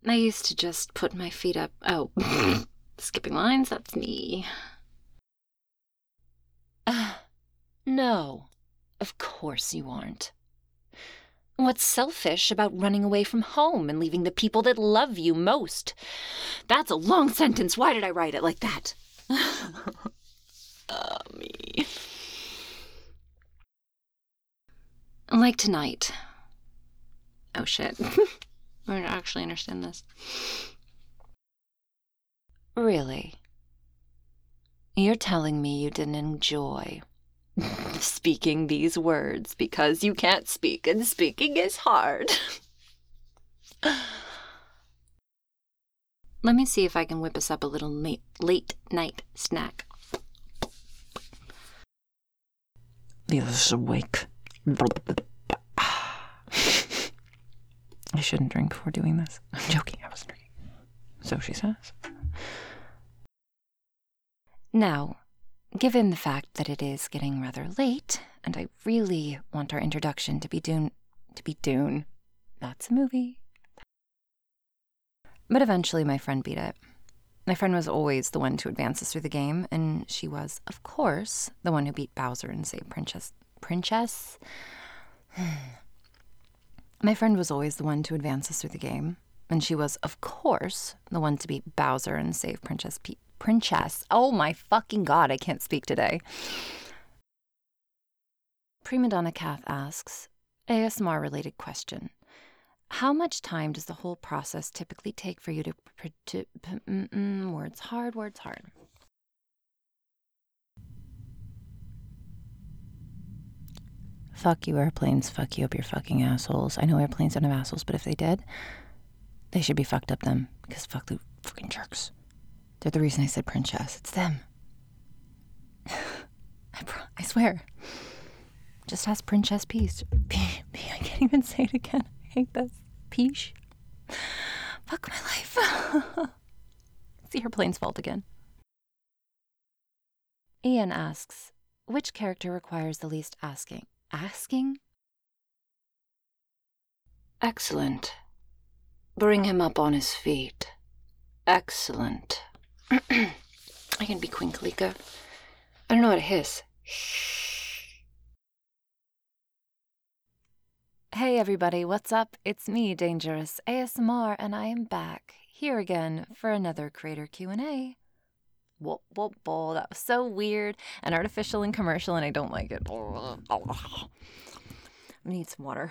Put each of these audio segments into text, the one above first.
I used to just put my feet up. Oh, skipping lines, that's me. No, of course you aren't. What's selfish about running away from home and leaving the people that love you most? That's a long sentence. Why did I write it like that? Me. Like tonight. Oh, shit. I don't actually understand this. Really? You're telling me you didn't enjoy speaking these words because you can't speak and speaking is hard. Let me see if I can whip us up a little late night snack. Leave us awake. I shouldn't drink before doing this. I'm joking, I wasn't drinking. So she says. Now, given the fact that it is getting rather late, and I really want our introduction to be Dune. That's a movie. But eventually my friend beat it. My friend was always the one to advance us through the game, and she was, of course, the one who beat Bowser and saved Princess? My friend was always the one to advance us through the game, and she was, of course, the one to beat Bowser and save Princess. Oh my fucking god, I can't speak today. Prima Donna Kath asks, ASMR-related question. How much time does the whole process typically take for you to words hard. Fuck you, airplanes. Fuck you up your fucking assholes. I know airplanes don't have assholes, but if they did, they should be fucked up then. Because fuck the fucking jerks. They're the reason I said princess. It's them. I swear. Just ask Princess Peach. I can't even say it again. I hate this. Peach. Fuck my life. It's the airplane's fault again. Ian asks, which character requires the least asking? Asking? Excellent. Bring him up on his feet. Excellent. I can be Queen Kalika. I don't know how to hiss. Hey everybody, what's up? It's me, Dangerous ASMR, and I am back, here again, for another Creator Q&A. Whoa, that was so weird and artificial and commercial, and I don't like it. I need some water.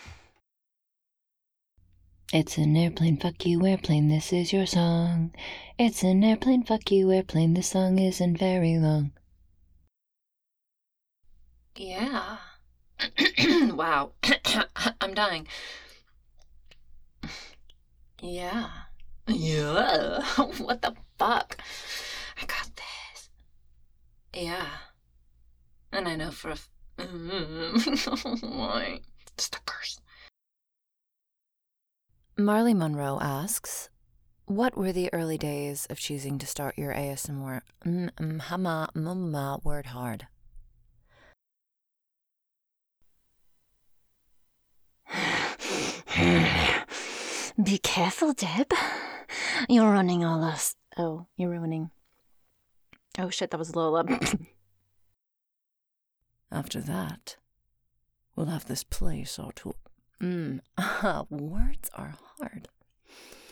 It's an airplane, fuck you, airplane, this is your song. It's an airplane, fuck you, airplane, this song isn't very long. Yeah. Wow. I'm dying. Yeah. Yeah. What the fuck? I got this. Yeah. And I know for a why? It's the curse. Marley Monroe asks, what were the early days of choosing to start your ASMR word hard? Be careful, Deb. You're running all us. Oh, you're ruining. Oh shit, that was Lola. After that, we'll have this place all to. Words are hard.